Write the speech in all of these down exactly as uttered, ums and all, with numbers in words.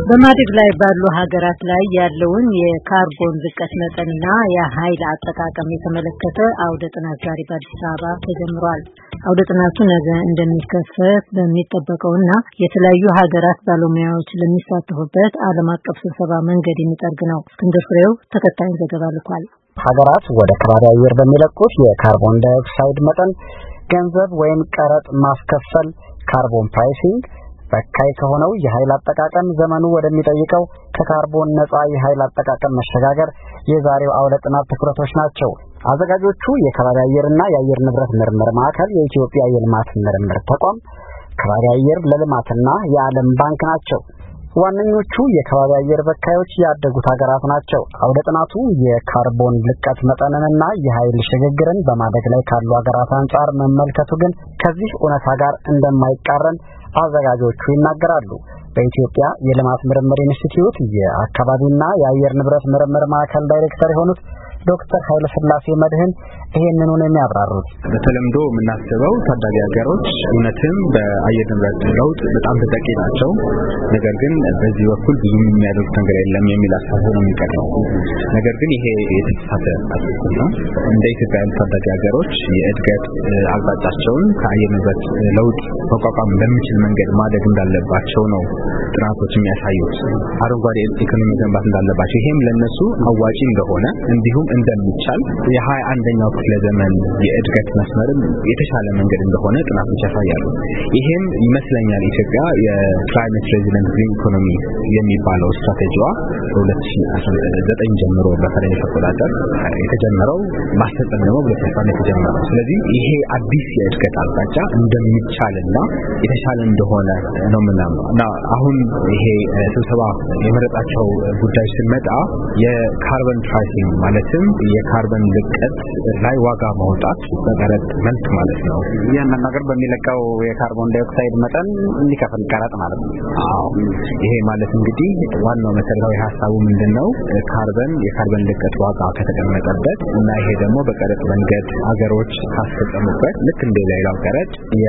በማደግ ላይ ባሉ ሀገራት ላይ ያለውን የካርቦን ልቀት መጠንና የኃይል አጠቃቀም የተመለከተ አውደ ጥናት ዛሬ በአዲስ አበባ ተጀምሯል። አውደ ጥናቱ ነገ እንደሚከፈት በሚጠበቀውና የተለያዩ ሀገራት ባለሙያዎች ለሚሳተፉበት ዓለም አቀፍ ስብሰባ መንገድ የሚጠርግ ነው። እስክንድር ፍሬው ተከታዩን ዘገባ ልኳል። ሀገራት ወደ ከባቢ አየር በሚለቁት የካርቦን ዳይኦክሳይድ መጠን ገንዘብ ወይም ቀረጥ ማስከፈል ካርቦን ፕራይሲንግ በካይ ከሆነው የኃይል አጠቃቀም ዘመኑ ወደሚጠይቀው ከካርቦን ነፃ የኃይል አጠቃቀም መሸጋገር የዛሬው አውደ ጥናት ትኩረቶች ናቸው። አዘጋጆቹ የከባቢ አየርና የአየር ንብረት ምርምር ማዕከል፣ የኢትዮጵያ የልማት ምርምር ተቋም፣ ከባቢ አየር ለልማትና የዓለም ባንክ ናቸው። ዋነኞቹ የከባቢ አየር በካዮች ያደጉት ሀገራት ናቸው። አውደ ጥናቱ የካርቦን ልቀት መጠንንና የኃይል ሽግግርን በማደግ ላይ ካሉ ሀገራት አንጻር መመልከቱ ግን ከዚህ እውነታ ጋር እንደማይቃረን አዘጋጆቹ ይናገራሉ። በኢትዮጵያ የልማት ምርምር ኢንስቲትዩት የአካባቢና የአየር ንብረት ምርምር ማዕከል ዳይሬክተር የሆኑት ዶክተር ኃይለ ሥላሴ መድህን ይሄንኑ ነው የሚያብራሩት። በተለምዶ የምናስበው ታዳጊ ሀገሮች እውነትም በአየር ንብረት ለውጥ በጣም ተጠቂ ናቸው፣ ነገር ግን በዚህ በኩል ብዙ የሚያደርጉት ነገር የለም የሚል አስተሳሰብ ነው የሚቀርበው። ነገር ግን ይሄ የተሳሳተ አስተሳሰብ ነው። እንደ ኢትዮጵያ ያሉ ታዳጊ ሀገሮች የእድገት አቅጣጫቸውን ከአየር ንብረት ለውጥ መቋቋም በሚችል መንገድ ማደግ እንዳለባቸው ነው ጥናቶች የሚያሳዩት። አረንጓዴ ኢኮኖሚ ገንባት እንዳለባቸው፣ ይሄም ለነሱ አዋጪ እንደሆነ እንዲሁም እንደሚቻል የሃያ አንደኛው ክፍለ ዘመን የእድገት መስመርም የተሻለ መንገድ እንደሆነ ጥናቶች ያሳያሉ። ይሄም ይመስለኛል ኢትዮጵያ የክላይሜት ሬዚሊየንት ግሪን ኢኮኖሚ የሚባለው ስትራቴጂዋ በሁለት ሺህ አስራ ዘጠኝ ጀምሮ በፈረንጅ አቆጣጠር የተጀመረው ማስተጠን ነው በተፋነ የተጀመረው። ስለዚህ ይሄ አዲስ የእድገት አቅጣጫ እንደሚቻልና የተሻለ እንደሆነ ነው ምናምነው እና አሁን ይሄ ስብሰባ የመረጣቸው ጉዳዮች ሲመጣ የካርቦን ፕራይሲንግ ማለትም የካርቦን ልቀት ላይ ዋጋ ማውጣት በቀረጥ መልክ ማለት ነው። ያንን ነገር በሚለቀው የካርቦን ዳይኦክሳይድ መጠን እንዲከፈል ቀረጥ ማለት ነው። አዎ፣ ይሄ ማለት እንግዲህ ዋናው መሰረታዊ ሀሳቡ ምንድነው? ካርቦን የካርቦን ልቀት ዋጋ ከተቀመጠበት እና ይሄ ደግሞ በቀረጥ መንገድ ሀገሮች ካስፈጸሙበት ልክ እንደ ሌላው ቀረጥ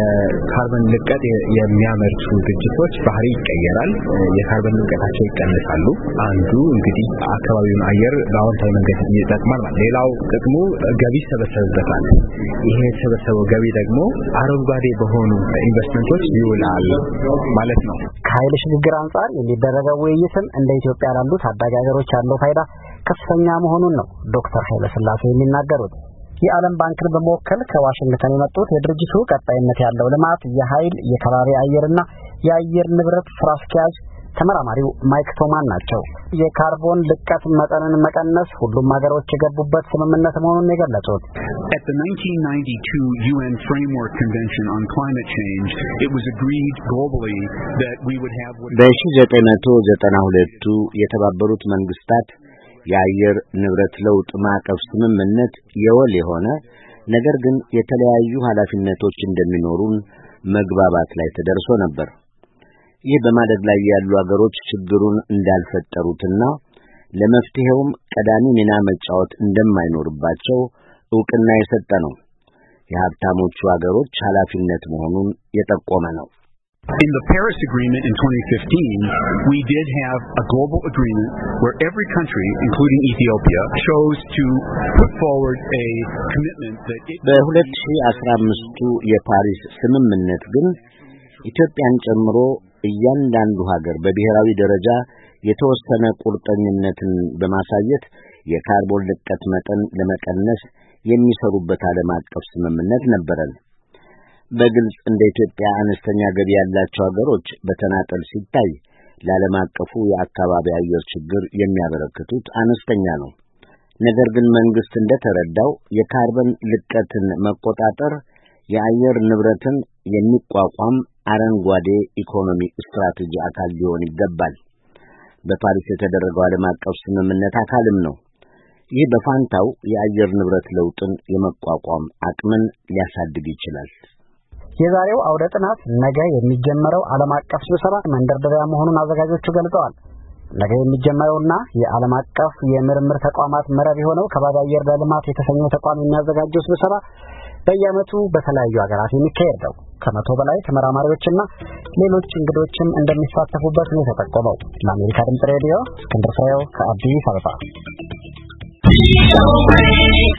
የካርቦን ልቀት የሚያመርቱ ድርጅቶች ባህሪ ይቀየራል፣ የካርቦን ልቀታቸው ይቀንሳሉ። አንዱ እንግዲህ አካባቢውን አየር በአዎንታዊ መንገድ ይጠቅማል ማለት። ሌላው ጥቅሙ ገቢ ሰበሰበታል። ይሄ ሰበሰበው ገቢ ደግሞ አረንጓዴ በሆኑ ኢንቨስትመንቶች ይውላል ማለት ነው። ከኃይል ሽግግር አንጻር የሚደረገው ውይይትም እንደ ኢትዮጵያ ላሉ ታዳጊ ሀገሮች ያለው ፋይዳ ከፍተኛ መሆኑን ነው ዶክተር ኃይለ ሥላሴ የሚናገሩት። የዓለም ባንክን በመወከል ከዋሽንግተን የመጡት የድርጅቱ ቀጣይነት ያለው ልማት የኃይል የከባቢ አየርና የአየር ንብረት ስራ አስኪያጅ ተመራማሪው ማይክ ቶማን ናቸው። የካርቦን ልቀት መጠንን መቀነስ ሁሉም ሀገሮች የገቡበት ስምምነት መሆኑን የገለጹት At the nineteen ninety-two U N Framework Convention on Climate Change, it was agreed globally that we would have what በ1992ቱ የተባበሩት መንግስታት የአየር ንብረት ለውጥ ማዕቀፍ ስምምነት የወል የሆነ ነገር ግን የተለያዩ ኃላፊነቶች እንደሚኖሩን መግባባት ላይ ተደርሶ ነበር። ይህ በማደግ ላይ ያሉ ሀገሮች ችግሩን እንዳልፈጠሩትና ለመፍትሄውም ቀዳሚ ሚና መጫወት እንደማይኖርባቸው ዕውቅና የሰጠ ነው። የሀብታሞቹ ሀገሮች ኃላፊነት መሆኑን የጠቆመ ነው። In the Paris Agreement in twenty fifteen, we did have a global agreement where every country, including Ethiopia, chose to put forward a commitment that it በ2015ቱ የፓሪስ ስምምነት ግን ኢትዮጵያን ጨምሮ እያንዳንዱ ሀገር በብሔራዊ ደረጃ የተወሰነ ቁርጠኝነትን በማሳየት የካርቦን ልቀት መጠን ለመቀነስ የሚሰሩበት ዓለም አቀፍ ስምምነት ነበረን። በግልጽ እንደ ኢትዮጵያ አነስተኛ ገቢ ያላቸው ሀገሮች በተናጠል ሲታይ ለዓለም አቀፉ የአካባቢ አየር ችግር የሚያበረክቱት አነስተኛ ነው። ነገር ግን መንግስት እንደተረዳው የካርቦን ልቀትን መቆጣጠር የአየር ንብረትን የሚቋቋም አረንጓዴ ኢኮኖሚ ስትራቴጂ አካል ሊሆን ይገባል። በፓሪስ የተደረገው ዓለም አቀፍ ስምምነት አካልም ነው። ይህ በፋንታው የአየር ንብረት ለውጥን የመቋቋም አቅምን ሊያሳድግ ይችላል። የዛሬው አውደ ጥናት ነገ የሚጀመረው ዓለም አቀፍ ስብሰባ መንደርደሪያ መሆኑን አዘጋጆቹ ገልጸዋል። ነገ የሚጀመረውና የዓለም አቀፍ የምርምር ተቋማት መረብ የሆነው ከባቢ አየር ለልማት የተሰኘው ተቋም የሚያዘጋጀው ስብሰባ በየዓመቱ በተለያዩ ሀገራት የሚካሄድ ነው። ከመቶ በላይ ተመራማሪዎችና ሌሎች እንግዶችም እንደሚሳተፉበት ነው የተጠቆመው። ለአሜሪካ ድምጽ ሬዲዮ እስክንድር ፍሬው ከአዲስ አበባ